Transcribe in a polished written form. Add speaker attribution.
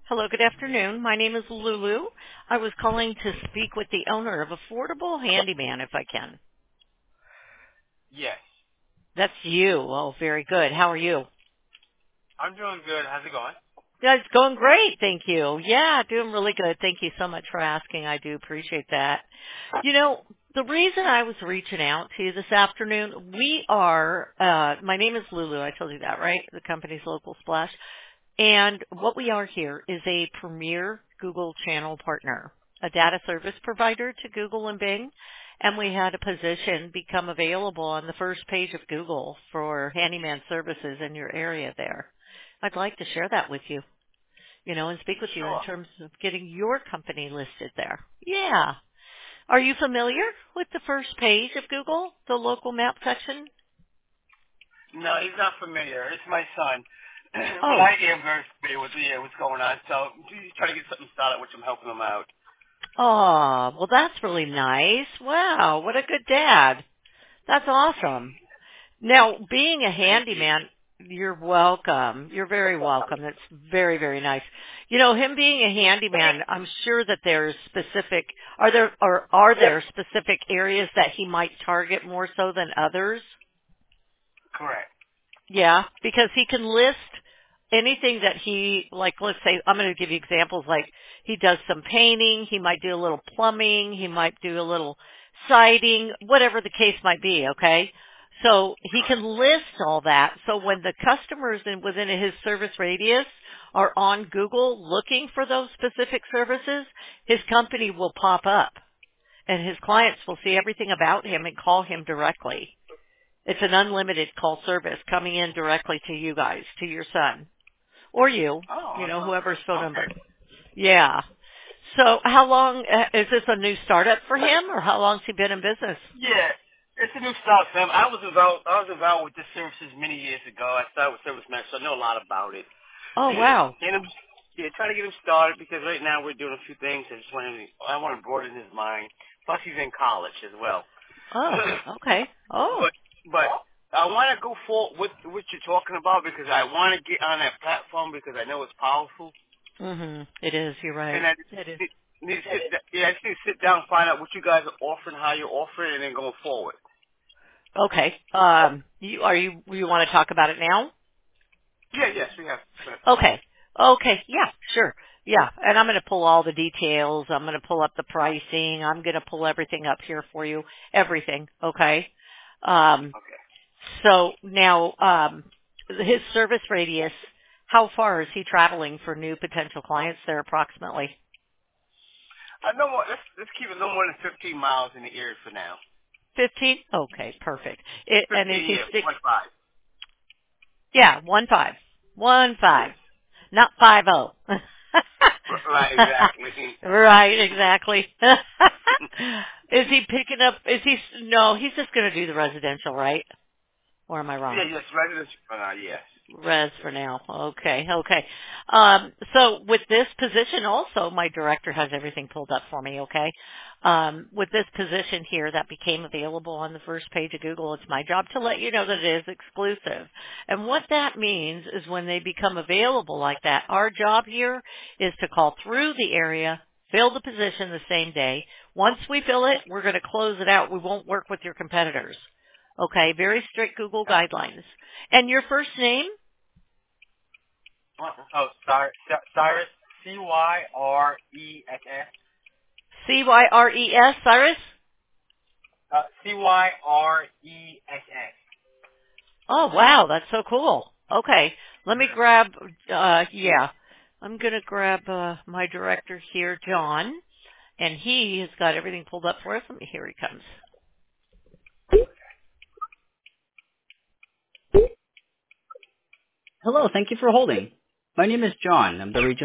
Speaker 1: Hello, good afternoon. My name is Lulu. I was calling to speak with the owner of Affordable Handyman, if I can.
Speaker 2: Yes.
Speaker 1: That's you. Oh, very good. How are you?
Speaker 2: I'm doing good. How's it going?
Speaker 1: Yeah, it's going great, thank you. Yeah, doing really good. Thank you so much for asking. I do appreciate that. You know, the reason I was reaching out to you this afternoon, my name is Lulu. I told you that, right? The company's Local Splash. And what we are here is a premier Google channel partner, a data service provider to Google and Bing. And we had a position become available on the first page of Google for handyman services in your area there. I'd like to share that with you, and speak with you in
Speaker 2: Sure.
Speaker 1: terms of getting your company listed there. Yeah. Are you familiar with the first page of Google, the local map section?
Speaker 2: No, he's not familiar. It's my son. But
Speaker 1: Oh,
Speaker 2: I am very familiar with what's going on. So he's trying to get something started, which I'm helping him out.
Speaker 1: oh, well that's really nice. Wow, what a good dad. That's awesome. Now, being a
Speaker 2: Thank you.
Speaker 1: handyman, you're welcome. You're very welcome. That's very, very nice. Him being a handyman, I'm sure that there's are there specific areas that he might target more so than others?
Speaker 2: Correct.
Speaker 1: Yeah, because he can list anything that let's say, I'm going to give you examples, like he does some painting, he might do a little plumbing, he might do a little siding, whatever the case might be, okay? So he can list all that. So when the customers within his service radius are on Google looking for those specific services, his company will pop up and his clients will see everything about him and call him directly. It's an unlimited call service coming in directly to you guys, to your son. Or you,
Speaker 2: Oh,
Speaker 1: whoever's phone
Speaker 2: okay.
Speaker 1: number. Yeah. So how long, is this a new startup for him or how long's he been in business?
Speaker 2: Yeah, it's a new start, Sam. I was involved with this services many years ago. I started with Service Max, so I know a lot about it.
Speaker 1: Oh, wow.
Speaker 2: And trying to get him started because right now we're doing a few things. I want to broaden his mind. Plus, he's in college as well.
Speaker 1: Oh, okay. Oh.
Speaker 2: but I want to go forward with what you're talking about because I want to get on that platform because I know it's powerful.
Speaker 1: It is, you're right.
Speaker 2: And I
Speaker 1: It is.
Speaker 2: just I just need to sit down and find out what you guys are offering, how you're offering, and then going forward.
Speaker 1: Okay. You want to talk about it now?
Speaker 2: Yeah, yes, we have.
Speaker 1: Okay. Okay. Yeah, sure. Yeah. And I'm going to pull all the details. I'm going to pull up the pricing. I'm going to pull everything up here for you. Everything. Okay. Um,
Speaker 2: Okay.
Speaker 1: so now, his service radius, how far is he traveling for new potential clients there approximately?
Speaker 2: No more. Let's keep it no more than 15 miles in the area for now.
Speaker 1: 15? Okay, perfect.
Speaker 2: 15,
Speaker 1: And is he
Speaker 2: yeah,
Speaker 1: stick?
Speaker 2: 1.5.
Speaker 1: Yeah, 1.5. 1.5.
Speaker 2: Yes.
Speaker 1: Not 5.0.
Speaker 2: Right, exactly.
Speaker 1: Right, exactly. Is he picking up, no, he's just going to do the residential, right? Or am I wrong?
Speaker 2: Yeah, yes, residential for now, yes.
Speaker 1: Res for now. Okay, okay. So with this position also, my director has everything pulled up for me, okay? With this position here that became available on the first page of Google, it's my job to let you know that it is exclusive. And what that means is when they become available like that, our job here is to call through the area, fill the position the same day. Once we fill it, we're going to close it out. We won't work with your competitors. Okay, very strict Google guidelines. And your first name?
Speaker 2: Oh, Cyrus, Cyress.
Speaker 1: Cyres, Cyrus?
Speaker 2: Cyress.
Speaker 1: Oh, wow, that's so cool. Okay, let me grab, I'm going to grab my director here, John, and he has got everything pulled up for us. Here he comes. Hello, thank you for holding. My name is John. I'm the regional